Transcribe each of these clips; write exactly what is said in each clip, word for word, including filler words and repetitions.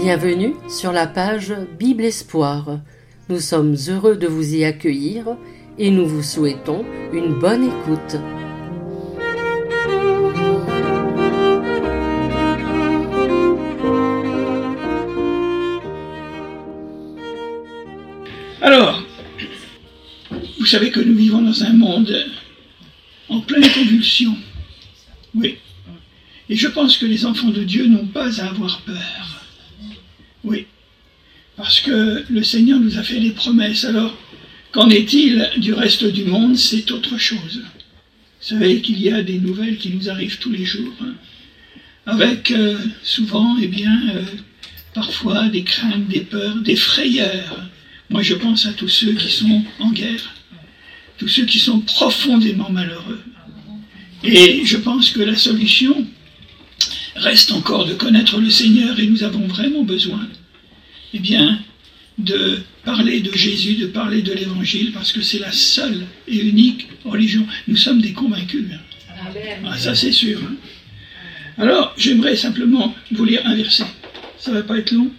Bienvenue sur la page Bible Espoir. Nous sommes heureux de vous y accueillir et nous vous souhaitons une bonne écoute. Alors, vous savez que nous vivons dans un monde en pleine convulsion. Oui. Et je pense que les enfants de Dieu n'ont pas à avoir peur. Oui. Parce que le Seigneur nous a fait des promesses. Alors, qu'en est-il du reste du monde? C'est autre chose. Vous savez qu'il y a des nouvelles qui nous arrivent tous les jours. Hein, avec euh, souvent, eh bien, euh, parfois des craintes, des peurs, des frayeurs. Moi, je pense à tous ceux qui sont en guerre, tous ceux qui sont profondément malheureux. Et je pense que la solution reste encore de connaître le Seigneur, et nous avons vraiment besoin, eh bien, de parler de Jésus, de parler de l'Évangile, parce que c'est la seule et unique religion. Nous sommes des convaincus. Hein. Ah, ça c'est sûr. Hein. Alors, j'aimerais simplement vous lire un verset. Ça ne va pas être long.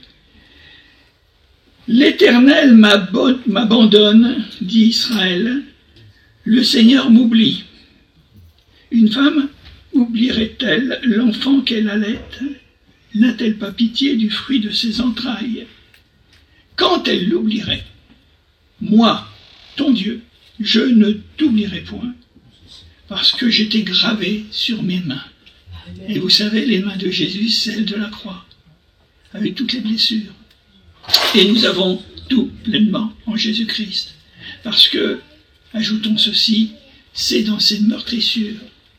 L'Éternel m'abandonne, dit Israël, le Seigneur m'oublie. Une femme oublierait-elle l'enfant qu'elle allait? N'a-t-elle pas pitié du fruit de ses entrailles? Quand elle l'oublierait, moi, ton Dieu, je ne t'oublierai point, parce que j'étais gravé sur mes mains. Et vous savez, les mains de Jésus, celles de la croix, avec toutes les blessures. Et nous avons tout pleinement en Jésus-Christ. Parce que, ajoutons ceci, c'est dans ces meurtrissures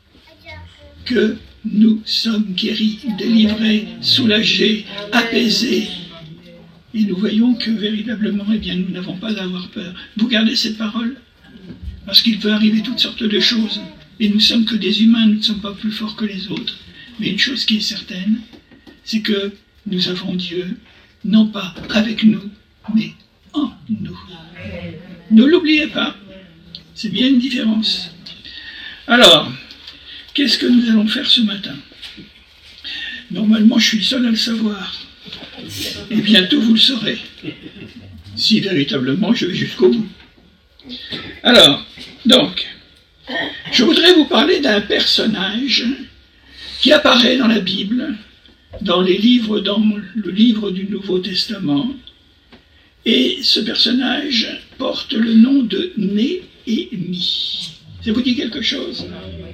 que nous sommes guéris, délivrés, soulagés, apaisés. Et nous voyons que véritablement, eh bien, nous n'avons pas à avoir peur. Vous gardez cette parole? Parce qu'il peut arriver toutes sortes de choses. Et nous ne sommes que des humains, nous ne sommes pas plus forts que les autres. Mais une chose qui est certaine, c'est que nous avons Dieu, non pas avec nous, mais en nous. Ne l'oubliez pas. C'est bien une différence. Alors, qu'est-ce que nous allons faire ce matin? Normalement, je suis le seul à le savoir. Et bientôt, vous le saurez. Si véritablement, je vais jusqu'au bout. Alors, donc, je voudrais vous parler d'un personnage qui apparaît dans la Bible, dans les livres, dans le livre du Nouveau Testament. Et ce personnage porte le nom de Néhémie. Ça vous dit quelque chose?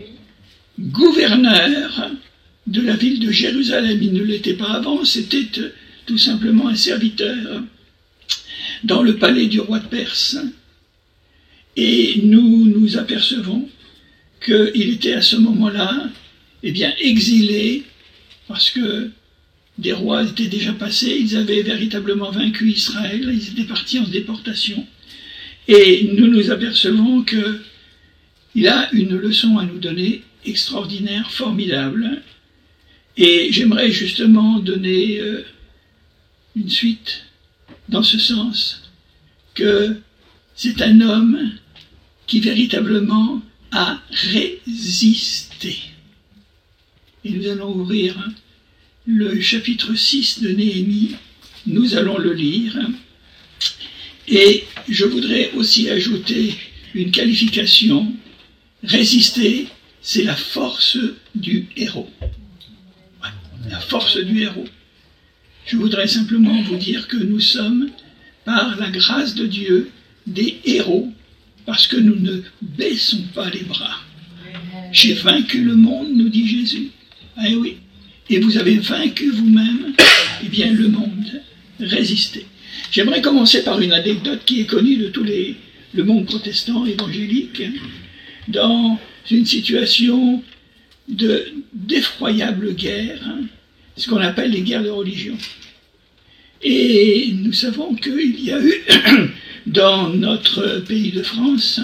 Gouverneur de la ville de Jérusalem. Il ne l'était pas avant, c'était tout simplement un serviteur dans le palais du roi de Perse. Et nous nous apercevons qu'il était à ce moment-là, eh bien, exilé, parce que des rois étaient déjà passés, ils avaient véritablement vaincu Israël, ils étaient partis en déportation. Et nous nous apercevons qu'il a une leçon à nous donner, extraordinaire, formidable. Et j'aimerais justement donner euh, une suite dans ce sens, que c'est un homme qui véritablement a résisté. Et nous allons ouvrir le chapitre six de Néhémie, nous allons le lire. Et je voudrais aussi ajouter une qualification. Résister, c'est la force du héros. Ouais, la force du héros. Je voudrais simplement vous dire que nous sommes, par la grâce de Dieu, des héros, parce que nous ne baissons pas les bras. J'ai vaincu le monde, nous dit Jésus. Eh oui. Et vous avez vaincu vous-même, eh bien le monde. Résistez. J'aimerais commencer par une anecdote qui est connue de tous les, le monde protestant évangélique, dans une situation de, d'effroyable guerre, hein, ce qu'on appelle les guerres de religion. Et nous savons qu'il y a eu, dans notre pays de France,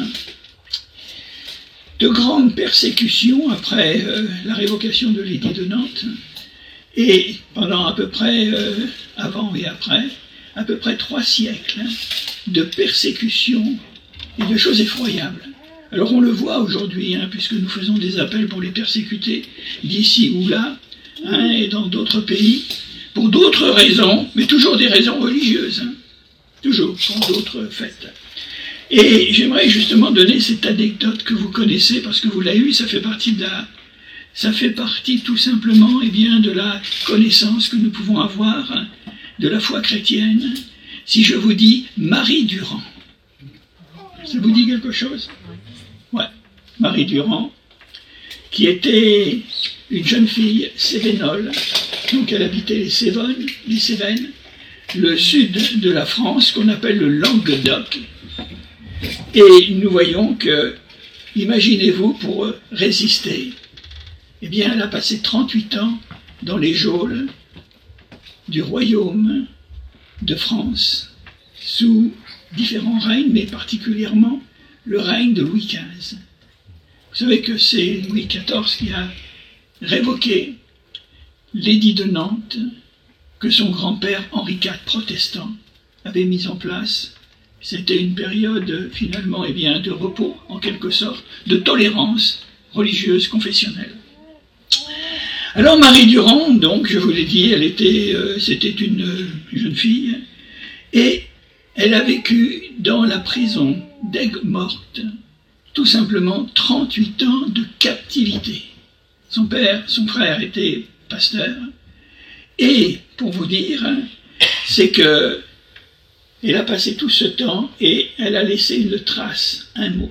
de grandes persécutions après euh, la révocation de l'édit de Nantes, et pendant à peu près, euh, avant et après, à peu près trois siècles hein, de persécutions et de choses effroyables. Alors on le voit aujourd'hui, hein, puisque nous faisons des appels pour les persécuter d'ici ou là, hein, et dans d'autres pays, pour d'autres raisons, mais toujours des raisons religieuses, hein, toujours pour d'autres fêtes. Et j'aimerais justement donner cette anecdote que vous connaissez, parce que vous l'avez eue, ça fait partie de la, ça fait partie tout simplement, eh bien, de la connaissance que nous pouvons avoir, hein, de la foi chrétienne. Si je vous dis Marie Durand, ça vous dit quelque chose? Ouais, Marie Durand, qui était une jeune fille cévenole, donc elle habitait les Cévennes, les Cévennes, le sud de la France, qu'on appelle le Languedoc. Et nous voyons que, imaginez-vous, pour résister, eh bien, elle a passé trente-huit ans dans les geôles du royaume de France, sous différents règnes, mais particulièrement le règne de Louis quinze. Vous savez que c'est Louis quatorze qui a révoqué l'édit de Nantes que son grand-père Henri quatre, protestant, avait mis en place. C'était une période, finalement, eh bien, de repos, en quelque sorte, de tolérance religieuse, confessionnelle. Alors Marie Durand, donc, je vous l'ai dit, elle était, euh, c'était une euh, jeune fille, et elle a vécu dans la prison d'Aigues-Mortes, tout simplement trente-huit ans de captivité. Son père, son frère était pasteur, et pour vous dire, c'est que elle a passé tout ce temps et elle a laissé une trace, un mot,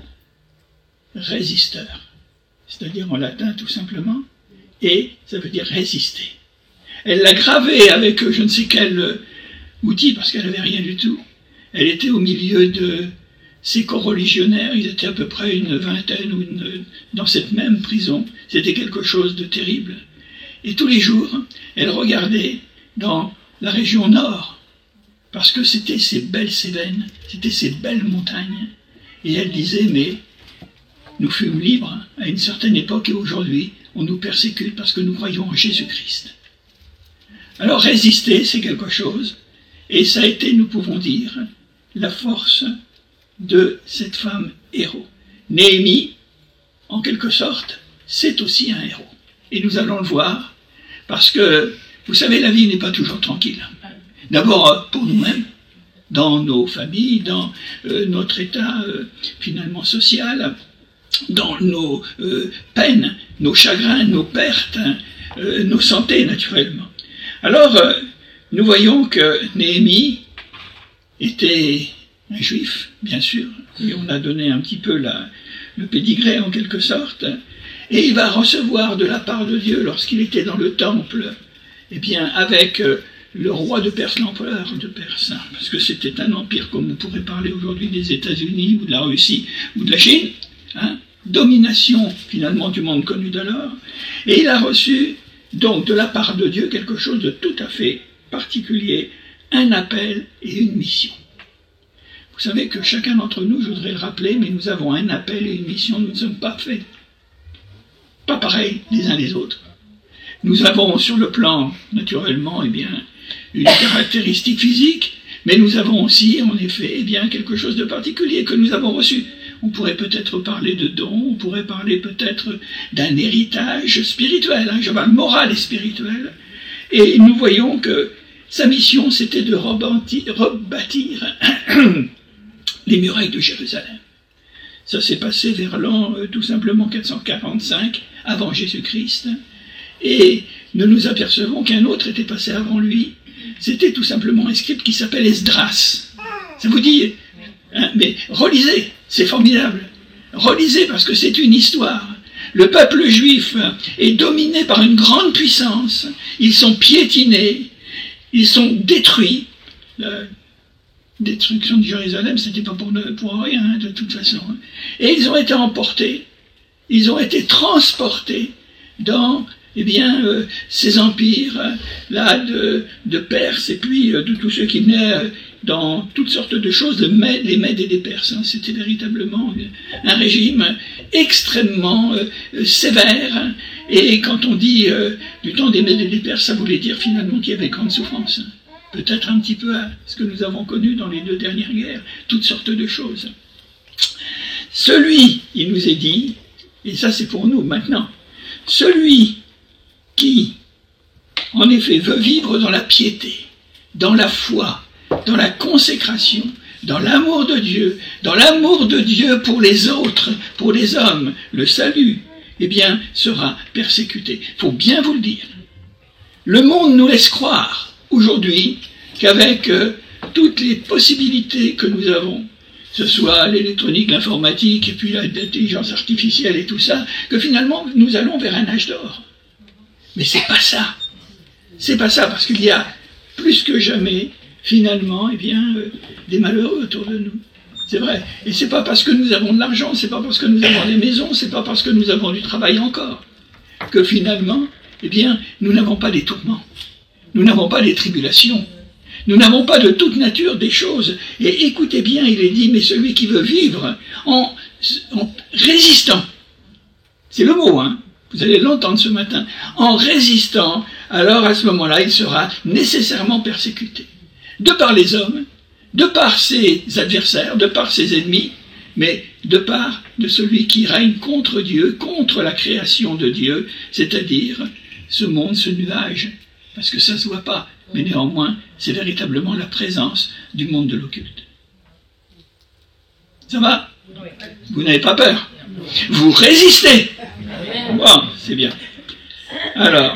résisteur, c'est-à-dire en latin tout simplement, et ça veut dire résister. Elle l'a gravé avec je ne sais quel outil, parce qu'elle n'avait rien du tout. Elle était au milieu de ses coreligionnaires, ils étaient à peu près une vingtaine ou une, dans cette même prison. C'était quelque chose de terrible. Et tous les jours, elle regardait dans la région nord, parce que c'était ces belles Cévennes, c'était ces belles montagnes. Et elle disait, mais nous fûmes libres à une certaine époque et aujourd'hui, on nous persécute parce que nous croyons en Jésus-Christ. Alors résister, c'est quelque chose, et ça a été, nous pouvons dire, la force de cette femme héros. Néhémie, en quelque sorte, c'est aussi un héros. Et nous allons le voir, parce que, vous savez, la vie n'est pas toujours tranquille. D'abord pour nous-mêmes, dans nos familles, dans euh, notre état euh, finalement social, dans nos euh, peines, nos chagrins, nos pertes, euh, nos santé naturellement. Alors, euh, nous voyons que Néhémie était un juif, bien sûr, et on a donné un petit peu la, le pédigré en quelque sorte, et il va recevoir de la part de Dieu, lorsqu'il était dans le temple, eh bien, avec euh, le roi de Perse, l'empereur de Perse, parce que c'était un empire comme on pourrait parler aujourd'hui des États-Unis ou de la Russie ou de la Chine, hein, domination finalement du monde connu d'alors, et il a reçu donc de la part de Dieu quelque chose de tout à fait particulier, un appel et une mission. Vous savez que chacun d'entre nous, je voudrais le rappeler, mais nous avons un appel et une mission, nous ne sommes pas faits, pas pareils les uns les autres. Nous avons sur le plan, naturellement, eh bien, une caractéristique physique, mais nous avons aussi, en effet, eh bien, quelque chose de particulier que nous avons reçu. On pourrait peut-être parler de dons, on pourrait parler peut-être d'un héritage spirituel, hein, je parle moral et spirituel. Et nous voyons que sa mission, c'était de rebâtir, rebâtir les murailles de Jérusalem. Ça s'est passé vers l'an, euh, tout simplement, quatre cent quarante-cinq, avant Jésus-Christ. Et nous nous apercevons qu'un autre était passé avant lui. C'était tout simplement un scribe qui s'appelle Esdras. Ça vous dit, hein, mais relisez, c'est formidable. Relisez parce que c'est une histoire. Le peuple juif est dominé par une grande puissance. Ils sont piétinés, ils sont détruits. La destruction de Jérusalem, c'était pas pour, pour rien, hein, de toute façon. Et ils ont été emportés, ils ont été transportés dans eh bien, euh, ces empires, euh, là, de, de Perse, et puis euh, de tous ceux qui venaient euh, dans toutes sortes de choses, de Mèdes, les Mèdes et les Perses. Hein, c'était véritablement un régime extrêmement euh, sévère. Et quand on dit euh, du temps des Mèdes et des Perses, ça voulait dire finalement qu'il y avait grande souffrance. Hein. Peut-être un petit peu à ce que nous avons connu dans les deux dernières guerres, toutes sortes de choses. Celui, il nous est dit, et ça c'est pour nous maintenant, celui qui en effet, veut vivre dans la piété, dans la foi, dans la consécration, dans l'amour de Dieu, dans l'amour de Dieu pour les autres, pour les hommes, le salut, eh bien, sera persécuté. Il faut bien vous le dire. Le monde nous laisse croire, aujourd'hui, qu'avec euh, toutes les possibilités que nous avons, que ce soit l'électronique, l'informatique, et puis l'intelligence artificielle et tout ça, que finalement, nous allons vers un âge d'or. Mais c'est pas ça. C'est pas ça, parce qu'il y a plus que jamais, finalement, eh bien, euh, des malheureux autour de nous. C'est vrai. Et c'est pas parce que nous avons de l'argent, c'est pas parce que nous avons des maisons, c'est pas parce que nous avons du travail encore, que finalement, eh bien, nous n'avons pas des tourments. Nous n'avons pas des tribulations. Nous n'avons pas de toute nature des choses. Et écoutez bien, il est dit, mais celui qui veut vivre en, en résistant, c'est le mot, hein, vous allez l'entendre ce matin, en résistant, alors à ce moment-là, il sera nécessairement persécuté. De par les hommes, de par ses adversaires, de par ses ennemis, mais de part de celui qui règne contre Dieu, contre la création de Dieu, c'est-à-dire ce monde, ce nuage, parce que ça ne se voit pas, mais néanmoins, c'est véritablement la présence du monde de l'occulte. Ça va? Vous n'avez pas peur? Vous résistez? Bon, c'est bien. Alors,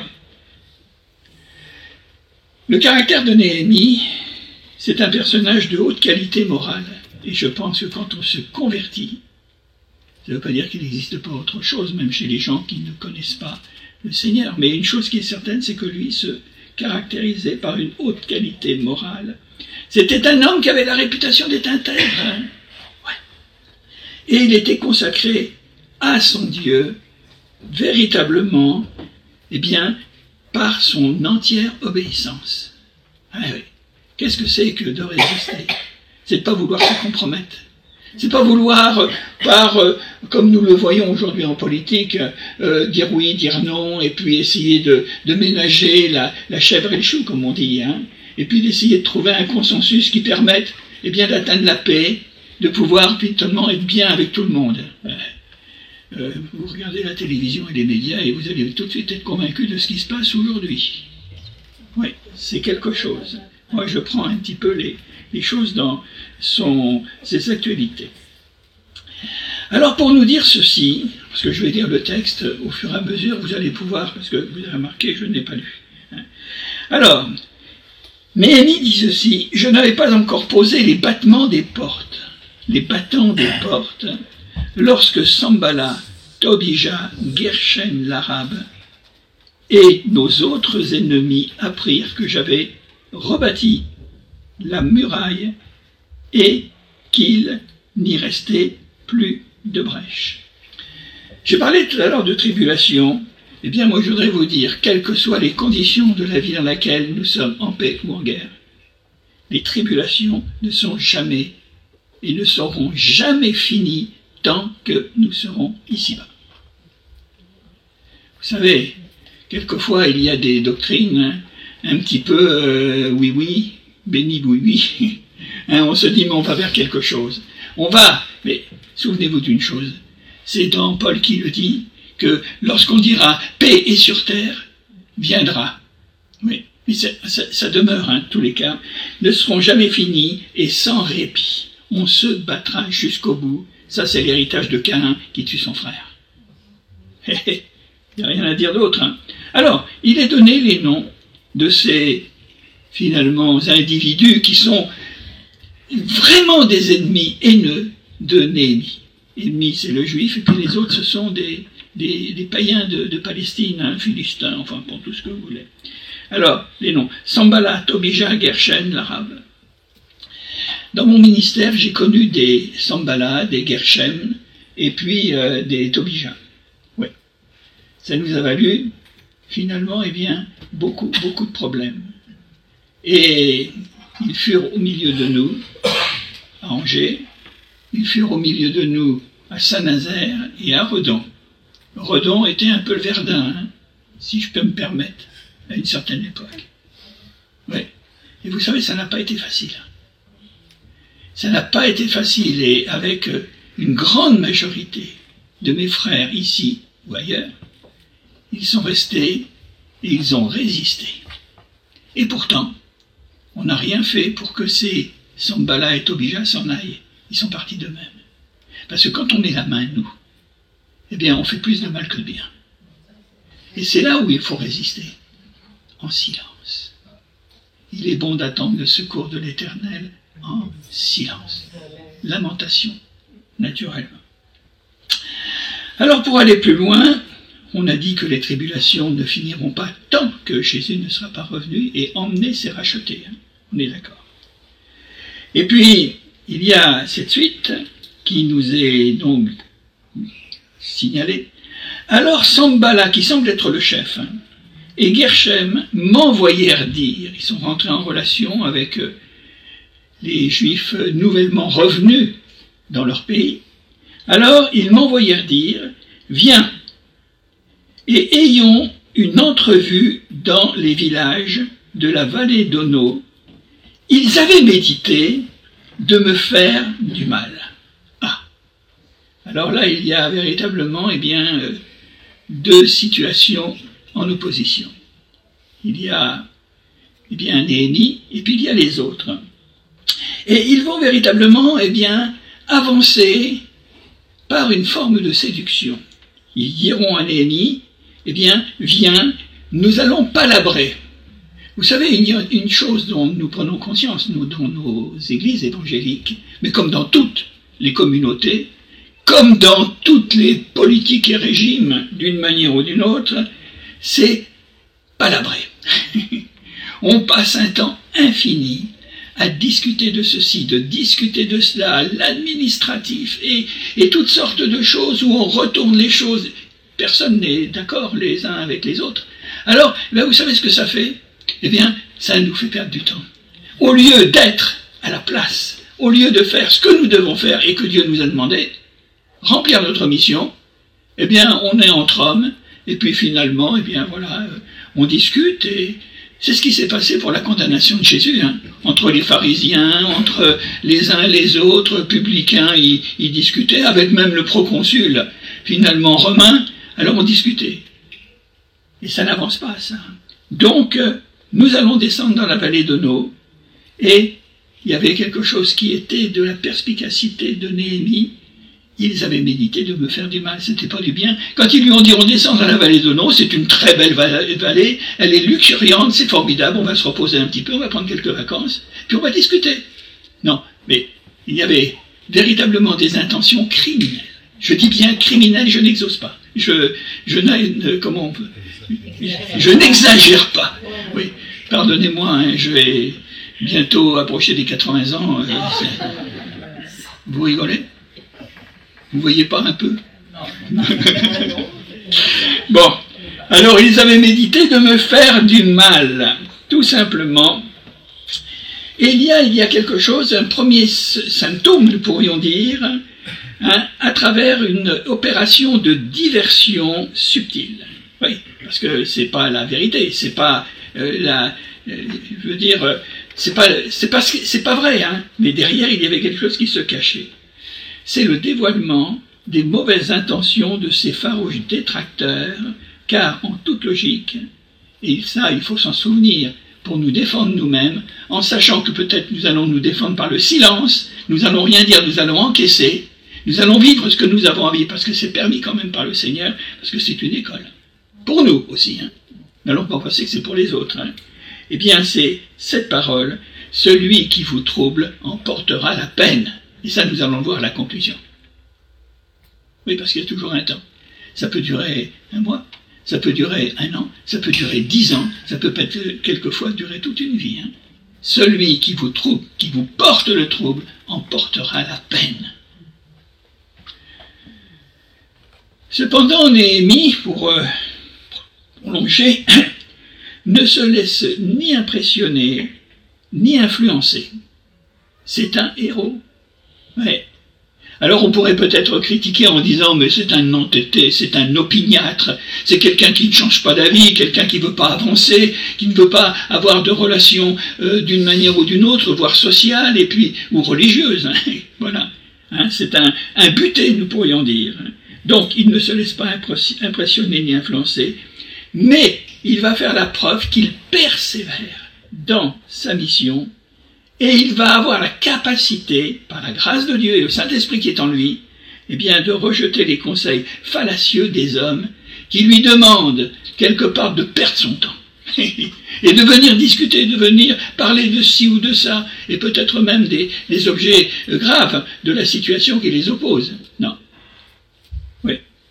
le caractère de Néhémie, c'est un personnage de haute qualité morale. Et je pense que quand on se convertit, ça ne veut pas dire qu'il n'existe pas autre chose, même chez les gens qui ne connaissent pas le Seigneur. Mais une chose qui est certaine, c'est que lui se caractérisait par une haute qualité morale. C'était un homme qui avait la réputation d'être intègre. Hein, ouais. Et il était consacré à son Dieu, véritablement, eh bien, par son entière obéissance. Ah oui. Qu'est-ce que c'est que de résister? C'est de pas vouloir se compromettre. C'est pas vouloir, euh, par, euh, comme nous le voyons aujourd'hui en politique, euh, dire oui, dire non, et puis essayer de, de ménager la, la chèvre et le chou, comme on dit, hein, et puis d'essayer de trouver un consensus qui permette, eh bien, d'atteindre la paix, de pouvoir finalement être bien avec tout le monde. Euh, vous regardez la télévision et les médias et vous allez tout de suite être convaincu de ce qui se passe aujourd'hui. Oui, c'est quelque chose. Moi, je prends un petit peu les, les choses dans son, ses actualités. Alors, pour nous dire ceci, parce que je vais lire le texte au fur et à mesure, vous allez pouvoir, parce que vous avez remarqué, je ne l'ai pas lu. Hein. Alors, Néhémie dit ceci, « Je n'avais pas encore posé les battements des portes, les battants des portes, lorsque Sambala, Tobija, Gershem l'Arabe et nos autres ennemis apprirent que j'avais rebâti la muraille et qu'il n'y restait plus de brèche. » J'ai parlé tout à l'heure de tribulation. Eh bien, moi, je voudrais vous dire, quelles que soient les conditions de la vie dans laquelle nous sommes, en paix ou en guerre, les tribulations ne sont jamais et ne seront jamais finies tant que nous serons ici-bas. Vous savez, quelquefois, il y a des doctrines, hein, un petit peu euh, oui oui, béni oui oui. Hein, on se dit mais on va vers quelque chose. On va, mais souvenez-vous d'une chose, c'est dans Paul qui le dit, que lorsqu'on dira paix est sur terre, viendra. Oui, mais ça, ça, ça demeure, hein, tous les cas, ne seront jamais finis et sans répit. On se battra jusqu'au bout. Ça, c'est l'héritage de Caïn qui tue son frère. Il n'y a rien à dire d'autre. Hein. Alors, il est donné les noms de ces, finalement, individus qui sont vraiment des ennemis haineux de Néhémie. Ennemis, c'est le juif, et puis les autres, ce sont des, des, des païens de, de Palestine, hein, philistins, enfin, pour tout ce que vous voulez. Alors, les noms. Sambala, Tobija, Gershem, l'Arabe. Dans mon ministère, j'ai connu des Sambala, des Gershem, et puis euh, des Tobija. Oui. Ça nous a valu, finalement, eh bien, beaucoup, beaucoup de problèmes. Et ils furent au milieu de nous, à Angers, ils furent au milieu de nous à Saint-Nazaire et à Redon. Redon était un peu le Verdun, hein, si je peux me permettre, à une certaine époque. Oui. Et vous savez, ça n'a pas été facile. Ça n'a pas été facile, et avec une grande majorité de mes frères ici ou ailleurs, ils sont restés et ils ont résisté. Et pourtant, on n'a rien fait pour que ces Sanballat et Tobija s'en aillent. Ils sont partis d'eux-mêmes. Parce que quand on met la main, nous, eh bien, on fait plus de mal que de bien. Et c'est là où il faut résister, en silence. Il est bon d'attendre le secours de l'Éternel en silence. Lamentation, naturellement. Alors, pour aller plus loin, on a dit que les tribulations ne finiront pas tant que Jésus ne sera pas revenu et emmené, c'est racheté. Hein. On est d'accord. Et puis, il y a cette suite qui nous est donc signalée. Alors Sanballat, qui semble être le chef, hein, et Geshem m'envoyèrent dire, ils sont rentrés en relation avec euh, les Juifs nouvellement revenus dans leur pays. Alors ils m'envoyèrent dire, viens, et ayons une entrevue dans les villages de la vallée d'Ono. Ils avaient médité de me faire du mal. Ah. Alors là, il y a véritablement, eh bien, euh, deux situations en opposition. Il y a, eh bien, Néhémie, et puis il y a les autres. Et ils vont véritablement, eh bien, avancer par une forme de séduction. Ils diront à Néhémie, eh bien, viens, nous allons palabrer. Vous savez, il y a une chose dont nous prenons conscience, nous, dans nos églises évangéliques, mais comme dans toutes les communautés, comme dans toutes les politiques et régimes, d'une manière ou d'une autre, c'est palabrer. On passe un temps infini à discuter de ceci, de discuter de cela, l'administratif, et, et toutes sortes de choses où on retourne les choses. Personne n'est d'accord les uns avec les autres. Alors, ben vous savez ce que ça fait ? Eh bien, ça nous fait perdre du temps. Au lieu d'être à la place, au lieu de faire ce que nous devons faire et que Dieu nous a demandé, remplir notre mission, eh bien, on est entre hommes, et puis finalement, eh bien, voilà, on discute, et c'est ce qui s'est passé pour la condamnation de Jésus, hein. Entre les pharisiens, entre les uns et les autres, publicains, ils, ils discutaient, avec même le proconsul, finalement romain, alors on discutait. Et ça n'avance pas, ça. Donc, nous allons descendre dans la vallée d'Ono, et il y avait quelque chose qui était de la perspicacité de Néhémie. Ils avaient médité de me faire du mal, c'était pas du bien. Quand ils lui ont dit on descend dans la vallée d'Ono, c'est une très belle vallée, elle est luxuriante, c'est formidable, on va se reposer un petit peu, on va prendre quelques vacances, puis on va discuter. Non, mais il y avait véritablement des intentions criminelles. Je dis bien criminelles, je n'exauce pas. Je, je n'ai, comment on peut, je n'exagère pas. Oui, pardonnez-moi, hein, je vais bientôt approcher des quatre-vingts ans. Euh, vous rigolez? Vous voyez pas un peu? Bon, alors ils avaient médité de me faire du mal, tout simplement. Et il y a, il y a quelque chose, un premier symptôme, nous pourrions dire, hein, à travers une opération de diversion subtile. Oui, parce que c'est pas la vérité, c'est pas euh, la, euh, je veux dire, euh, c'est pas, c'est pas, c'est pas vrai, hein. Mais derrière il y avait quelque chose qui se cachait. C'est le dévoilement des mauvaises intentions de ces farouches détracteurs, car en toute logique, et ça il faut s'en souvenir pour nous défendre nous-mêmes, en sachant que peut-être nous allons nous défendre par le silence, nous allons rien dire, nous allons encaisser, nous allons vivre ce que nous avons envie, parce que c'est permis quand même par le Seigneur, parce que c'est une école. Pour nous aussi, hein. N'allons pas penser que c'est pour les autres. Hein. Eh bien, c'est cette parole, celui qui vous trouble en portera la peine. Et ça, nous allons voir à la conclusion. Oui, parce qu'il y a toujours un temps. Ça peut durer un mois, ça peut durer un an, ça peut durer dix ans, ça peut peut-être quelquefois durer toute une vie. Hein. Celui qui vous trouble, qui vous porte le trouble, en portera la peine. Cependant, Néhémie, pour euh, prolonger, ne se laisse ni impressionner, ni influencer. C'est un héros. Ouais. Alors on pourrait peut-être critiquer en disant mais c'est un entêté, c'est un opiniâtre, c'est quelqu'un qui ne change pas d'avis, quelqu'un qui ne veut pas avancer, qui ne veut pas avoir de relations euh, d'une manière ou d'une autre, voire sociale et puis ou religieuse. Hein. Voilà, hein, c'est un, un buté, nous pourrions dire. Donc il ne se laisse pas impressionner ni influencer, mais il va faire la preuve qu'il persévère dans sa mission, et il va avoir la capacité, par la grâce de Dieu et le Saint-Esprit qui est en lui, eh bien, de rejeter les conseils fallacieux des hommes qui lui demandent quelque part de perdre son temps et de venir discuter, de venir parler de ci ou de ça, et peut-être même des, des objets graves de la situation qui les oppose. Non. Oui.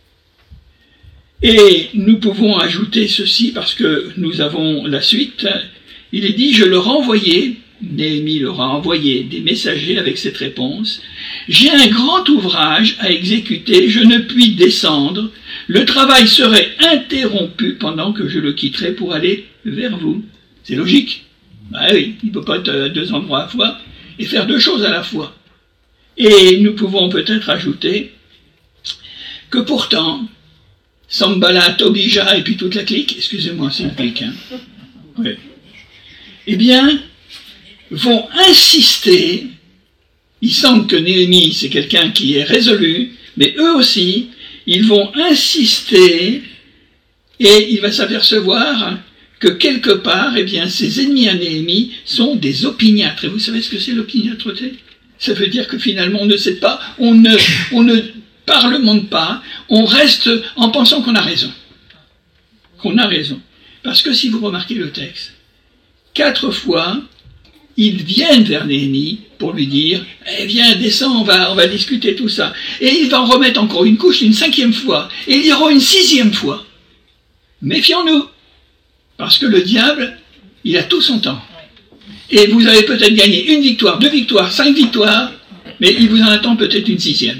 Et nous pouvons ajouter ceci parce que nous avons la suite. Il est dit, je leur ai envoyé, Néhémie leur a envoyé des messagers avec cette réponse. J'ai un grand ouvrage à exécuter, je ne puis descendre. Le travail serait interrompu pendant que je le quitterai pour aller vers vous. C'est logique. Ah oui, il ne peut pas être à deux endroits à la fois et faire deux choses à la fois. Et nous pouvons peut-être ajouter que pourtant, Sanballat, Tobija et puis toute la clique, excusez-moi, c'est une clique, hein. Oui. Eh bien, vont insister. Il semble que Néhémie, c'est quelqu'un qui est résolu, mais eux aussi, ils vont insister et il va s'apercevoir que quelque part, eh bien, ses ennemis à Néhémie sont des opiniâtres. Et vous savez ce que c'est l'opiniâtreté? Ça veut dire que finalement, on ne sait pas, on ne, on ne parlemente pas, on reste en pensant qu'on a raison. Qu'on a raison. Parce que si vous remarquez le texte, quatre fois, ils viennent vers Néhémie pour lui dire « Eh bien, descends, on va, on va discuter tout ça. » Et il va en remettre encore une couche une cinquième fois. Et il y aura une sixième fois. Méfions-nous. Parce que le diable, il a tout son temps. Et vous avez peut-être gagné une victoire, deux victoires, cinq victoires, mais il vous en attend peut-être une sixième.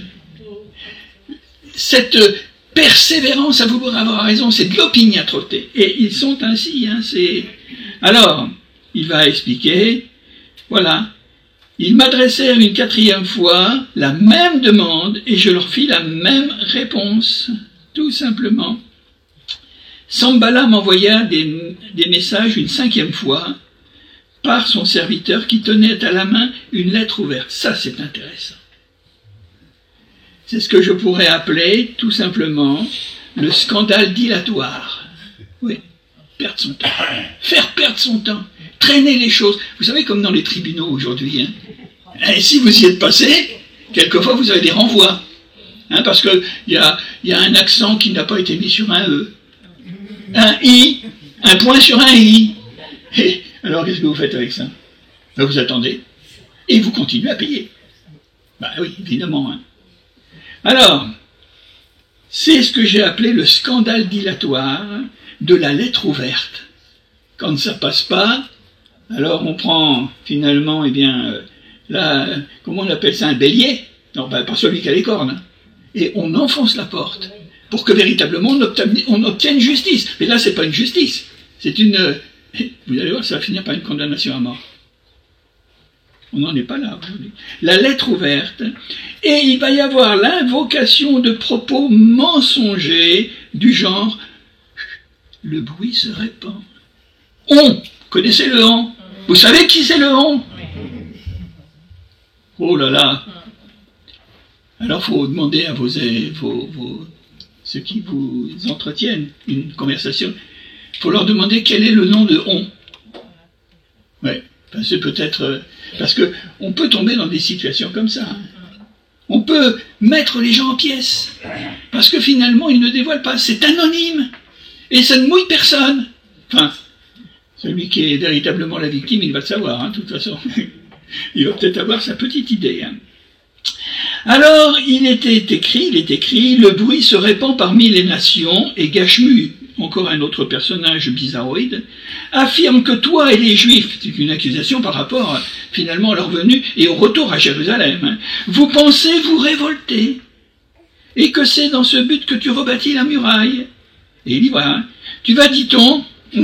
Cette persévérance à vouloir avoir raison, c'est de l'opiniâtreté. Et ils sont ainsi. Hein, c'est... Alors, il va expliquer... Voilà, ils m'adressèrent une quatrième fois la même demande et je leur fis la même réponse, tout simplement. Sanballat m'envoya des, des messages une cinquième fois par son serviteur qui tenait à la main une lettre ouverte. Ça, c'est intéressant. C'est ce que je pourrais appeler, tout simplement, le scandale dilatoire. Oui, perdre son temps. Faire perdre son temps. Traîner les choses. Vous savez, comme dans les tribunaux aujourd'hui, hein. Et si vous y êtes passé, quelquefois vous avez des renvois. Hein, parce qu'il y a, y a un accent qui n'a pas été mis sur un E. Un I, un point sur un I. Et alors, qu'est-ce que vous faites avec ça? Ben, vous attendez. Et vous continuez à payer. Ben oui, évidemment. Hein. Alors, c'est ce que j'ai appelé le scandale dilatoire de la lettre ouverte. Quand ça passe pas, alors on prend finalement, eh bien, euh, là, comment on appelle ça, un bélier? Non, ben, pas celui qui a les cornes. Hein. Et on enfonce la porte pour que véritablement on obtienne, on obtienne justice. Mais là, c'est pas une justice. C'est une... Euh, vous allez voir, ça va finir par une condamnation à mort. On n'en est pas là aujourd'hui. La lettre ouverte. Et il va y avoir l'invocation de propos mensongers du genre « Le bruit se répand ». On, connaissez le on? Vous savez qui c'est le on? Oh là là. Alors il faut demander à vos, vos, vos ceux qui vous entretiennent une conversation, il faut leur demander quel est le nom de on. Ouais, ben c'est peut-être parce que on peut tomber dans des situations comme ça. Hein. On peut mettre les gens en pièces parce que finalement ils ne dévoilent pas. C'est anonyme et ça ne mouille personne. Enfin. Celui qui est véritablement la victime, il va le savoir, hein, de toute façon. Il va peut-être avoir sa petite idée. Hein. Alors, il était écrit, il est écrit, le bruit se répand parmi les nations, et Gachmu, encore un autre personnage bizarroïde, affirme que toi et les Juifs, c'est une accusation par rapport finalement à leur venue et au retour à Jérusalem, hein, vous pensez vous révolter, et que c'est dans ce but que tu rebâtis la muraille. Et il dit, voilà, tu vas, dit-on,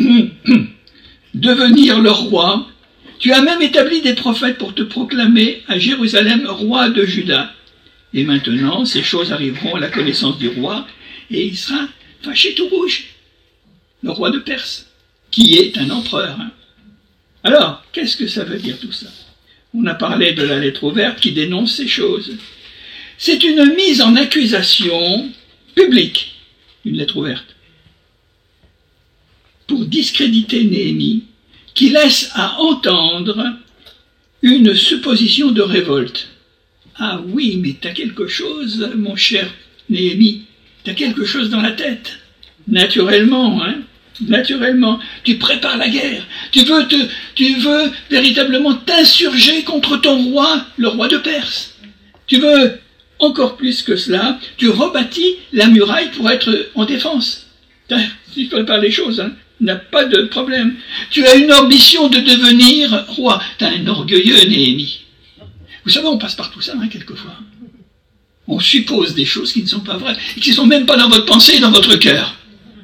devenir leur roi. Tu as même établi des prophètes pour te proclamer à Jérusalem roi de Juda. Et maintenant, ces choses arriveront à la connaissance du roi, et il sera fâché tout rouge. Le roi de Perse, qui est un empereur. Hein. Alors, qu'est-ce que ça veut dire tout ça? On a parlé de la lettre ouverte qui dénonce ces choses. C'est une mise en accusation publique, une lettre ouverte, pour discréditer Néhémie, qui laisse à entendre une supposition de révolte. Ah oui, mais t'as quelque chose, mon cher Néhémie, t'as quelque chose dans la tête. Naturellement, hein, naturellement. Tu prépares la guerre. Tu veux, te, tu veux véritablement t'insurger contre ton roi, le roi de Perse. Tu veux, encore plus que cela, tu rebâtis la muraille pour être en défense. Tu prépares les choses, hein. Il n'y a pas de problème. Tu as une ambition de devenir roi. Tu as un orgueilleux Néhémie. Vous savez, on passe par tout ça, hein, quelquefois. On suppose des choses qui ne sont pas vraies, et qui ne sont même pas dans votre pensée et dans votre cœur.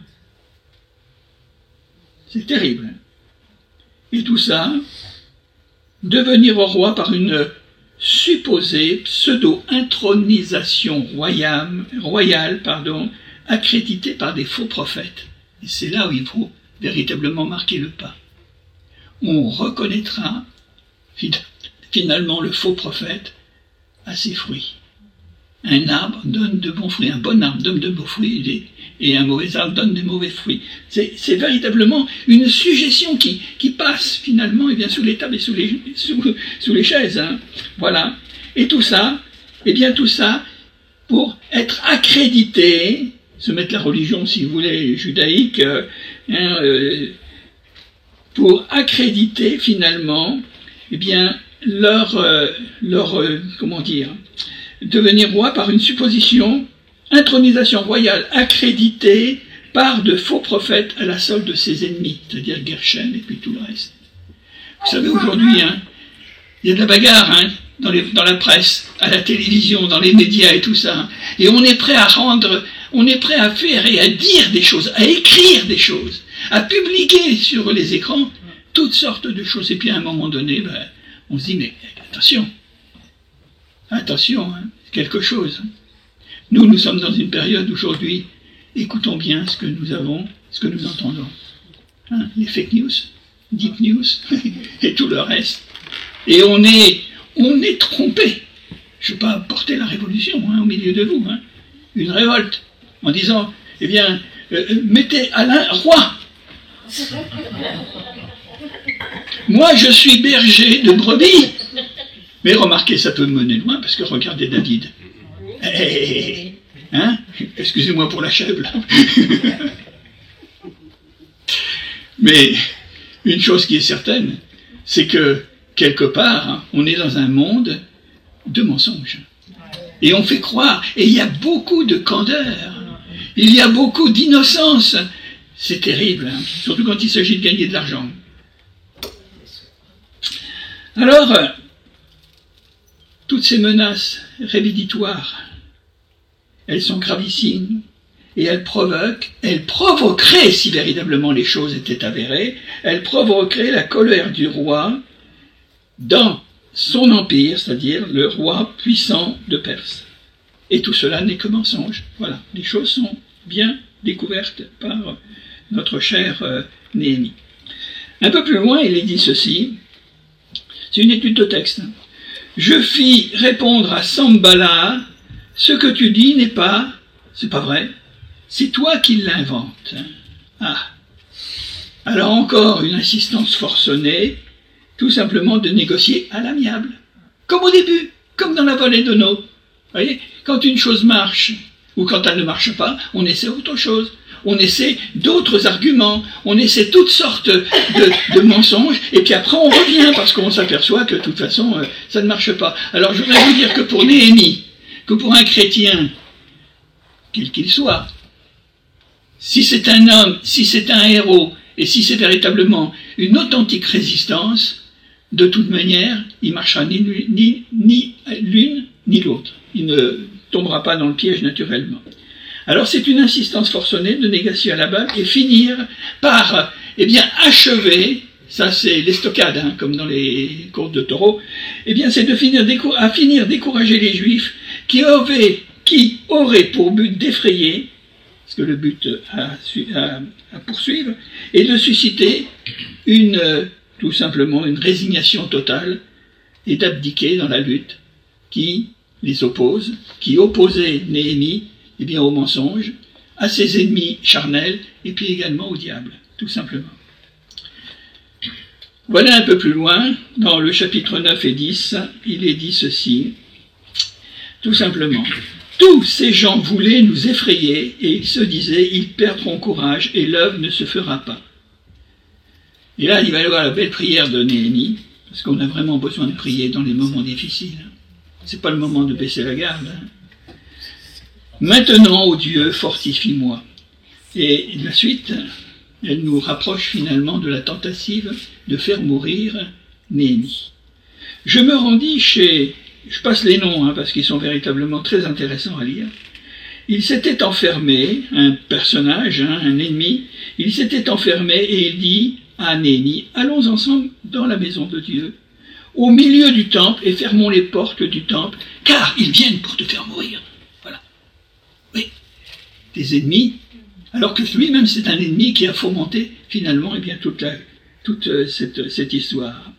C'est terrible. Et tout ça, devenir roi par une supposée pseudo-intronisation royale, royale pardon, accréditée par des faux prophètes. Et c'est là où il faut véritablement marquer le pas. On reconnaîtra finalement le faux prophète à ses fruits. Un arbre donne de bons fruits, un bon arbre donne de bons fruits, et un mauvais arbre donne de mauvais fruits. C'est, c'est véritablement une suggestion qui, qui passe finalement et bien sous les tables et sous les, sous, sous les chaises. Hein. Voilà. Et tout ça, et bien tout ça, pour être accrédité, se mettre la religion, si vous voulez, judaïque, euh, hein, euh, pour accréditer finalement, eh bien, leur, euh, leur euh, comment dire, devenir roi par une supposition, intronisation royale accréditée par de faux prophètes à la solde de ses ennemis, c'est-à-dire Gershon et puis tout le reste. Vous savez, aujourd'hui, hein, il y a de la bagarre hein, dans, les, dans la presse, à la télévision, dans les médias et tout ça, hein, et on est prêt à rendre, on est prêt à faire et à dire des choses, à écrire des choses, à publier sur les écrans toutes sortes de choses. Et puis à un moment donné, ben, on se dit, mais attention, attention, hein, quelque chose. Nous, nous sommes dans une période aujourd'hui, écoutons bien ce que nous avons, ce que nous entendons. Hein, les fake news, deep news, et tout le reste. Et on est, on est trompé. Je ne veux pas porter la révolution hein, au milieu de vous. Hein. Une révolte, en disant, eh bien, euh, mettez Alain roi. Moi, je suis berger de brebis. Mais remarquez, ça peut me mener loin, parce que regardez David. Hey, hein? Excusez-moi pour la chèvre, là. Mais une chose qui est certaine, c'est que, quelque part, hein, on est dans un monde de mensonges. Et on fait croire, et il y a beaucoup de candeur, il y a beaucoup d'innocence. C'est terrible, hein, surtout quand il s'agit de gagner de l'argent. Alors, toutes ces menaces rédhibitoires, elles sont gravissimes et elles provoquent, elles provoqueraient, si véritablement les choses étaient avérées, elles provoqueraient la colère du roi dans son empire, c'est-à-dire le roi puissant de Perse. Et tout cela n'est que mensonge. Voilà, les choses sont bien découvertes par notre cher euh, Néhémie. Un peu plus loin, il est dit ceci, c'est une étude de texte. Je fis répondre à Sambala, ce que tu dis n'est pas, c'est pas vrai, c'est toi qui l'inventes. Ah. Alors encore une insistance forcenée, tout simplement de négocier à l'amiable. Comme au début, comme dans la vallée de No. Vous voyez, quand une chose marche, ou quand elle ne marche pas, on essaie autre chose. On essaie d'autres arguments, on essaie toutes sortes de, de mensonges, et puis après on revient, parce qu'on s'aperçoit que de toute façon, euh, ça ne marche pas. Alors je voudrais vous dire que pour Néhémie, que pour un chrétien, quel qu'il soit, si c'est un homme, si c'est un héros, et si c'est véritablement une authentique résistance, de toute manière, il ne marchera ni, ni, ni l'une ni l'autre. Il ne tombera pas dans le piège naturellement. Alors c'est une insistance forcenée de négocier à la balle et finir par, eh bien, achever, ça c'est l'estocade, hein, comme dans les courses de taureaux, eh bien c'est de finir à finir décourager les Juifs qui auraient, qui auraient pour but d'effrayer, parce que le but à, à, à poursuivre, est de susciter une, tout simplement une résignation totale et d'abdiquer dans la lutte qui les oppose, qui opposait Néhémie, eh bien, au mensonge, à ses ennemis charnels, et puis également au diable, tout simplement. Voilà un peu plus loin, dans le chapitre neuf et dix, il est dit ceci, tout simplement. Tous ces gens voulaient nous effrayer et ils se disaient, ils perdront courage et l'œuvre ne se fera pas. Et là, il va y avoir la belle prière de Néhémie, parce qu'on a vraiment besoin de prier dans les moments difficiles. C'est pas le moment de baisser la garde. Hein. Maintenant, ô Dieu, fortifie-moi. Et la suite, elle nous rapproche finalement de la tentative de faire mourir Néhémie. Je me rendis chez... Je passe les noms, hein, parce qu'ils sont véritablement très intéressants à lire. Il s'était enfermé, un personnage, hein, un ennemi, il s'était enfermé et il dit à Néhémie, allons ensemble dans la maison de Dieu, au milieu du temple, et fermons les portes du temple, car ils viennent pour te faire mourir. Voilà. Oui, tes ennemis, alors que lui-même c'est un ennemi qui a fomenté finalement eh bien, toute, la, toute cette, cette histoire.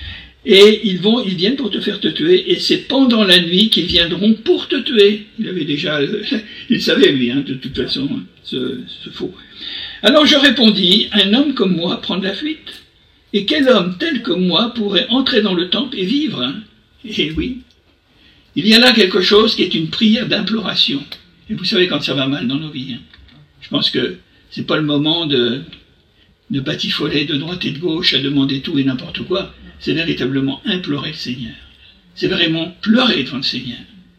Et ils vont, ils viennent pour te faire te tuer, et c'est pendant la nuit qu'ils viendront pour te tuer. Il avait déjà, il savait lui, hein, de toute façon, ce, ce faux. Alors je répondis, un homme comme moi prend de la fuite. Et quel homme tel que moi pourrait entrer dans le temple et vivre, hein? Et oui, il y a là quelque chose qui est une prière d'imploration. Et vous savez quand ça va mal dans nos vies, hein, je pense que c'est pas le moment de, de batifoler de droite et de gauche à demander tout et n'importe quoi. C'est véritablement implorer le Seigneur. C'est vraiment pleurer devant le Seigneur.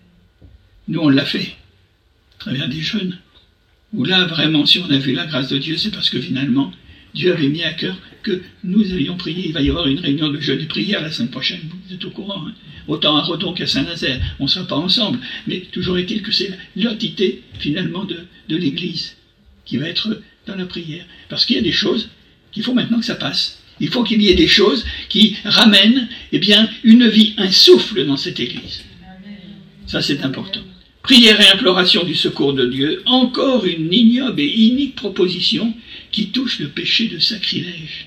Nous, on l'a fait, à travers des jeunes. Où là, vraiment, si on a vu la grâce de Dieu, c'est parce que finalement, Dieu avait mis à cœur que nous allions prier. Il va y avoir une réunion de jeûne et prière la semaine prochaine, vous êtes au courant. Hein, autant à Redon qu'à Saint-Nazaire. On ne sera pas ensemble, mais toujours est-il que c'est l'entité, finalement, de, de l'Église qui va être dans la prière. Parce qu'il y a des choses qu'il faut maintenant que ça passe. Il faut qu'il y ait des choses qui ramènent eh bien, une vie, un souffle dans cette Église. Ça, c'est important. Prière et imploration du secours de Dieu, encore une ignoble et inique proposition qui touche le péché de sacrilège.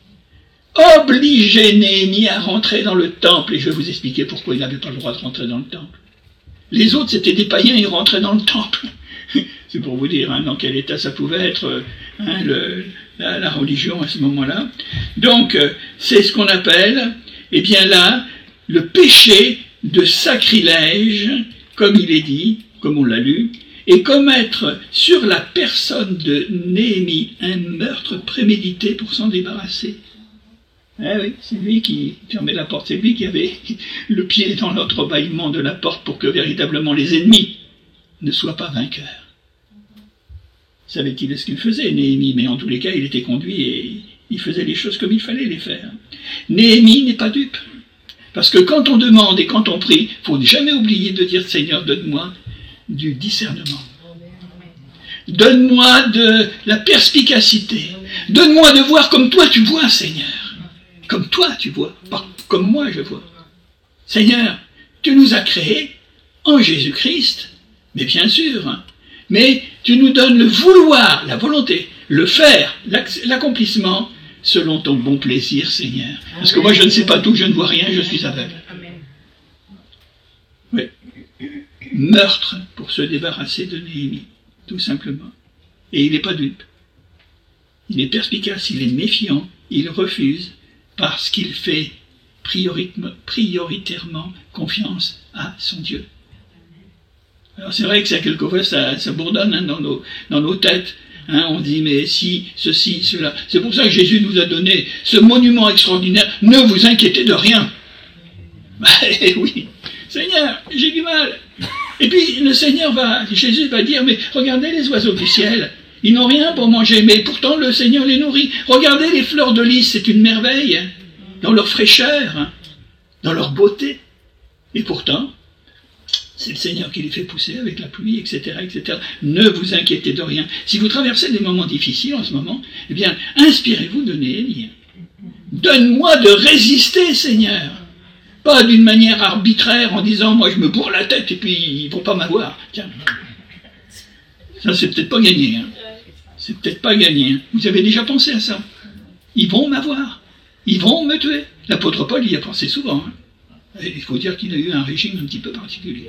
Obliger Néhémie à rentrer dans le temple, et je vais vous expliquer pourquoi il n'avait pas le droit de rentrer dans le temple. Les autres, c'était des païens, ils rentraient dans le temple. C'est pour vous dire hein, dans quel état ça pouvait être hein, le, la, la religion à ce moment-là. Donc, euh, c'est ce qu'on appelle, eh bien là, le péché de sacrilège, comme il est dit, comme on l'a lu, et commettre sur la personne de Néhémie un meurtre prémédité pour s'en débarrasser. Eh oui, c'est lui qui fermait la porte, c'est lui qui avait le pied dans l'entrebâillement de la porte pour que véritablement les ennemis ne soient pas vainqueurs. Savait-il ce qu'il faisait, Néhémie, mais en tous les cas, il était conduit et il faisait les choses comme il fallait les faire. Néhémie n'est pas dupe. Parce que quand on demande et quand on prie, il ne faut jamais oublier de dire « Seigneur, donne-moi du discernement. Donne-moi de la perspicacité. Donne-moi de voir comme toi tu vois, Seigneur. Comme toi tu vois, pas comme moi je vois. Seigneur, tu nous as créés en Jésus-Christ, mais bien sûr, hein, mais tu nous donnes le vouloir, la volonté, le faire, l'accomplissement, selon ton bon plaisir, Seigneur. Parce que moi, je ne sais pas tout, je ne vois rien, je suis aveugle. Oui. Meurtre pour se débarrasser de Néhémie, tout simplement. Et il n'est pas dupe. Il est perspicace, il est méfiant, il refuse, parce qu'il fait prioritairement confiance à son Dieu. Alors c'est vrai que ça, quelquefois, ça, ça bourdonne hein, dans, nos, dans nos têtes. Hein, on dit, mais si, ceci, cela. C'est pour ça que Jésus nous a donné ce monument extraordinaire. Ne vous inquiétez de rien. Bah, eh oui, Seigneur, j'ai du mal. Et puis le Seigneur va, Jésus va dire, mais regardez les oiseaux du ciel. Ils n'ont rien pour manger, mais pourtant le Seigneur les nourrit. Regardez les fleurs de lys, c'est une merveille. Hein, dans leur fraîcheur, hein, dans leur beauté. Et pourtant, c'est le Seigneur qui les fait pousser avec la pluie, et cetera, et cetera. Ne vous inquiétez de rien. Si vous traversez des moments difficiles en ce moment, eh bien, inspirez-vous de Néhémie. Donne-moi de résister, Seigneur. Pas d'une manière arbitraire en disant, moi je me bourre la tête et puis ils ne vont pas m'avoir. Tiens, ça c'est peut-être pas gagné. Hein. C'est peut-être pas gagné. Hein. Vous avez déjà pensé à ça? Ils vont m'avoir. Ils vont me tuer. L'apôtre Paul y a pensé souvent. Hein. Il faut dire qu'il a eu un régime un petit peu particulier.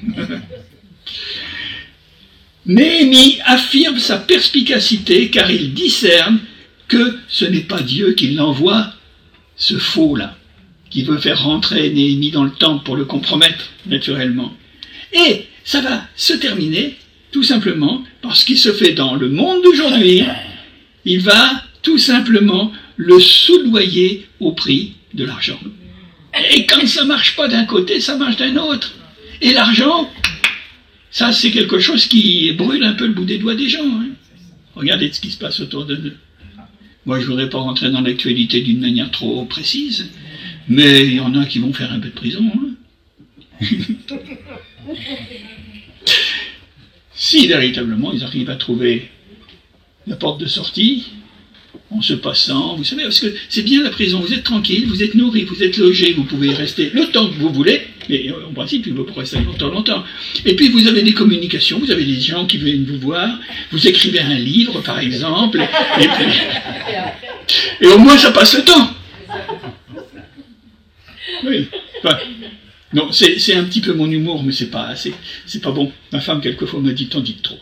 Néhémie affirme sa perspicacité car il discerne que ce n'est pas Dieu qui l'envoie ce faux-là, qui veut faire rentrer Néhémie dans le temple pour le compromettre, naturellement. Et ça va se terminer, tout simplement, parce qu'il se fait dans le monde d'aujourd'hui, il va tout simplement le soudoyer au prix de l'argent. Et quand ça marche pas d'un côté, ça marche d'un autre. Et l'argent, ça c'est quelque chose qui brûle un peu le bout des doigts des gens. Hein. Regardez ce qui se passe autour de nous. Moi je voudrais pas rentrer dans l'actualité d'une manière trop précise, mais il y en a qui vont faire un peu de prison. Hein. Si véritablement ils arrivent à trouver la porte de sortie, en se passant, vous savez, parce que c'est bien la prison, vous êtes tranquille, vous êtes nourri, vous êtes logé, vous pouvez y rester le temps que vous voulez, mais en principe, il vous pourrez rester longtemps, longtemps. Et puis vous avez des communications, vous avez des gens qui viennent vous voir, vous écrivez un livre, par exemple, et, puis, et au moins ça passe le temps. Oui, enfin, non, c'est, c'est un petit peu mon humour, mais c'est pas, c'est, c'est pas bon. Ma femme, quelquefois, me dit, t'en dis trop.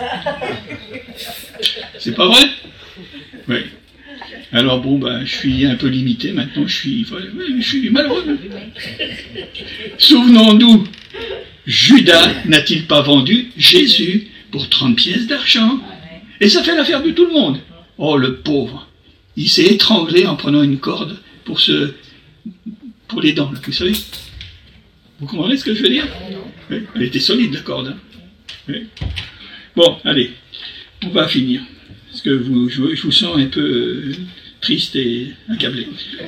C'est pas vrai? Oui. Alors bon, ben, je suis un peu limité maintenant, je suis, je suis malheureux. Souvenons-nous, Judas n'a-t-il pas vendu Jésus pour trente pièces d'argent? Et ça fait l'affaire de tout le monde. Oh, le pauvre, il s'est étranglé en prenant une corde pour se, pour les dents, là, vous savez. Vous comprenez ce que je veux dire? Oui. Elle était solide, la corde. Hein. Oui. Bon, allez, on va finir. Parce que vous, je, je vous sens un peu euh, triste et accablé.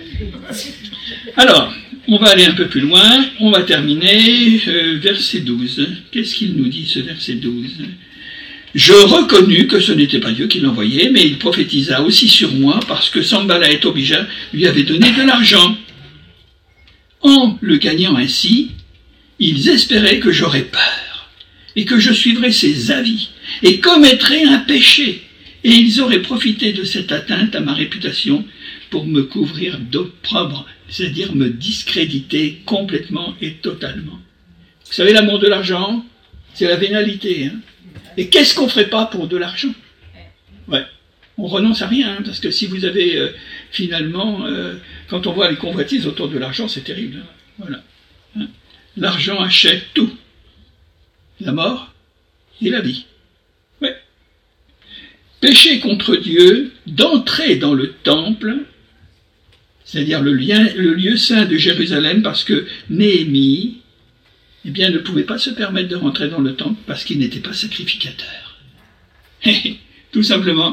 Alors, on va aller un peu plus loin. On va terminer euh, verset douze. Qu'est-ce qu'il nous dit, ce verset douze? Je reconnus que ce n'était pas Dieu qui l'envoyait, mais il prophétisa aussi sur moi parce que Sanballat et Tobija lui avaient donné de l'argent. En le gagnant ainsi, ils espéraient que j'aurais peur et que je suivrais ses avis et commettrais un péché. Et ils auraient profité de cette atteinte à ma réputation pour me couvrir d'opprobre, c'est-à-dire me discréditer complètement et totalement. Vous savez, l'amour de l'argent, c'est la vénalité. Hein. Et qu'est-ce qu'on ne ferait pas pour de l'argent? Ouais, on renonce à rien, hein, parce que si vous avez euh, finalement, euh, quand on voit les convoitises autour de l'argent, c'est terrible. Hein. Voilà. Hein. L'argent achète tout. La mort et la vie. Ouais. Péché contre Dieu, d'entrer dans le temple, c'est-à-dire le, lien, le lieu saint de Jérusalem, parce que Néhémie, eh bien, ne pouvait pas se permettre de rentrer dans le temple parce qu'il n'était pas sacrificateur. Tout simplement.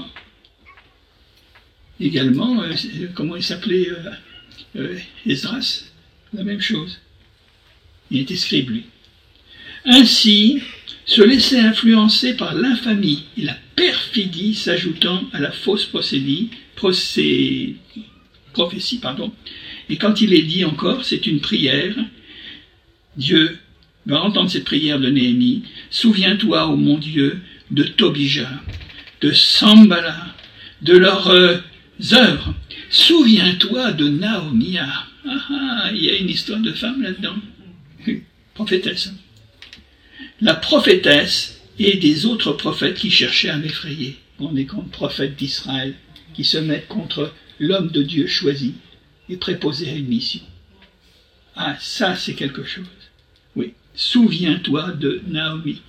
Également, euh, comment il s'appelait euh, euh, Esdras, la même chose. Il était scribe, lui. Ainsi, se laisser influencer par l'infamie et la perfidie s'ajoutant à la fausse procédie, procé, prophétie, pardon. Et quand il est dit encore, c'est une prière, Dieu va entendre cette prière de Néhémie. Souviens-toi, ô mon Dieu, de Tobija, de Sanballat, de leurs euh, œuvres. Souviens-toi de Naomi. Ah, ah, il y a une histoire de femme là-dedans. Prophétesse. La prophétesse et des autres prophètes qui cherchaient à m'effrayer. On est contre prophètes d'Israël qui se mettent contre l'homme de Dieu choisi et préposé à une mission. Ah, ça c'est quelque chose. Oui, souviens-toi de Naomi.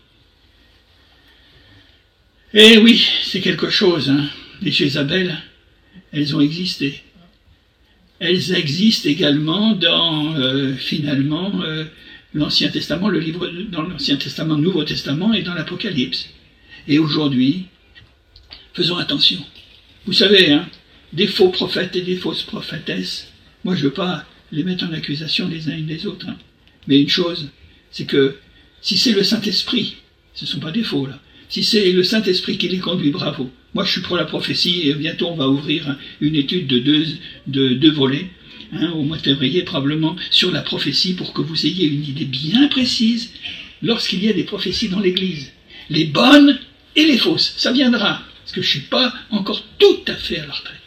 Eh oui, c'est quelque chose, hein. Les Jézabel, elles ont existé. Elles existent également dans, euh, finalement, euh, l'Ancien Testament, le livre, dans l'Ancien Testament, le Nouveau Testament et dans l'Apocalypse. Et aujourd'hui, faisons attention. Vous savez, hein, des faux prophètes et des fausses prophétesses, moi je ne veux pas les mettre en accusation les uns et les autres. Hein. Mais une chose, c'est que si c'est le Saint-Esprit, ce ne sont pas des faux là, si c'est le Saint-Esprit qui les conduit, bravo. Moi je suis pour la prophétie et bientôt on va ouvrir une étude de deux, de deux volets, hein, au mois de février probablement, sur la prophétie pour que vous ayez une idée bien précise lorsqu'il y a des prophéties dans l'Église. Les bonnes et les fausses, ça viendra, parce que je ne suis pas encore tout à fait à la retraite.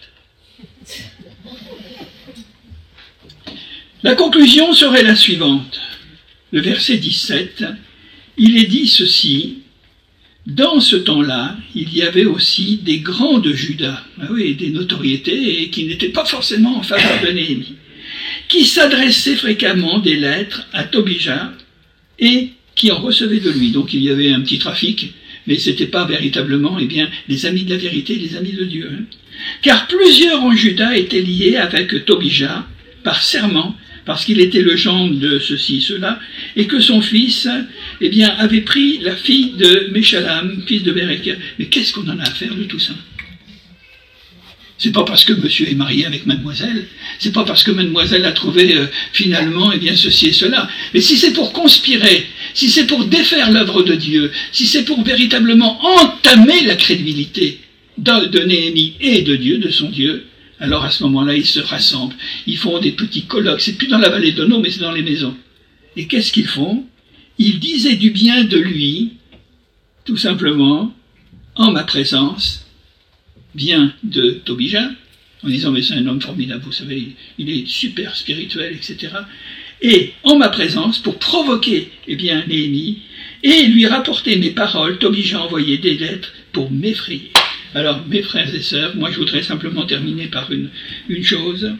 La conclusion serait la suivante. Le verset dix-sept, il est dit ceci, Dans ce temps-là, il y avait aussi des grands de Juda, ah oui, des notoriétés, et qui n'étaient pas forcément en faveur de Néhémie, qui s'adressaient fréquemment des lettres à Tobija et qui en recevaient de lui. Donc il y avait un petit trafic, mais ce n'était pas véritablement eh bien, les amis de la vérité, les amis de Dieu. Hein. Car plusieurs en Juda étaient liés avec Tobija par serment, parce qu'il était le gendre de ceci, cela, et que son fils eh bien, avait pris la fille de Meshallam, fils de Berekia. Mais qu'est-ce qu'on en a à faire de tout ça? C'est pas parce que monsieur est marié avec mademoiselle, c'est pas parce que mademoiselle a trouvé euh, finalement eh bien, ceci et cela. Mais si c'est pour conspirer, si c'est pour défaire l'œuvre de Dieu, si c'est pour véritablement entamer la crédibilité de, de Néhémie et de Dieu, de son Dieu, alors à ce moment-là, ils se rassemblent, ils font des petits colloques, c'est plus dans la vallée d'Ono, mais c'est dans les maisons. Et qu'est-ce qu'ils font? Ils disaient du bien de lui, tout simplement, en ma présence, bien de Tobija, en disant, mais c'est un homme formidable, vous savez, il est super spirituel, et cetera. Et en ma présence, pour provoquer, eh bien, Néhémie, et lui rapporter mes paroles, Tobija envoyait des lettres pour m'effrayer. Alors, mes frères et sœurs, moi je voudrais simplement terminer par une, une chose.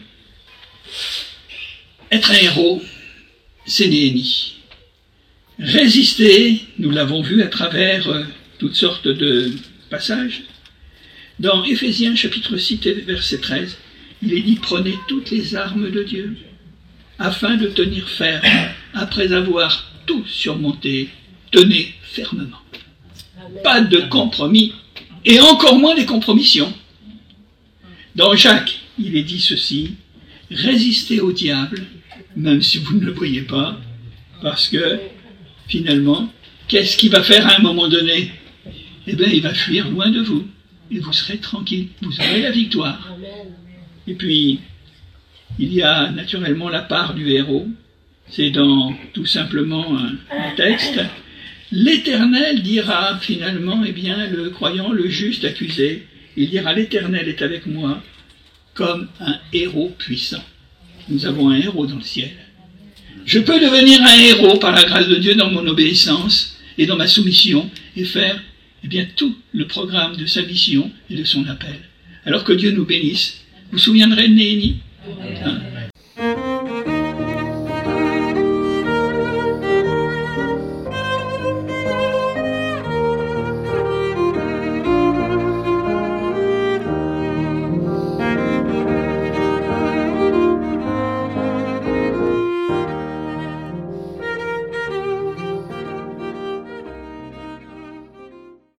Être un héros, c'est Néhémie. Résister, nous l'avons vu à travers euh, toutes sortes de passages. Dans Éphésiens chapitre six, verset treize, il est dit « Prenez toutes les armes de Dieu, afin de tenir ferme, après avoir tout surmonté, tenez fermement. » Pas de compromis. Et encore moins des compromissions. Dans Jacques, il est dit ceci, résistez au diable, même si vous ne le voyez pas, parce que, finalement, qu'est-ce qu'il va faire à un moment donné? Eh bien, il va fuir loin de vous, et vous serez tranquille, vous aurez la victoire. Et puis, il y a naturellement la part du héros, c'est dans tout simplement un, un texte. L'Éternel dira finalement, eh bien, le croyant, le juste accusé, il dira, l'Éternel est avec moi comme un héros puissant. Nous avons un héros dans le ciel. Je peux devenir un héros par la grâce de Dieu dans mon obéissance et dans ma soumission et faire, eh bien, tout le programme de sa mission et de son appel. Alors que Dieu nous bénisse. Vous vous souviendrez de Néhémie, hein?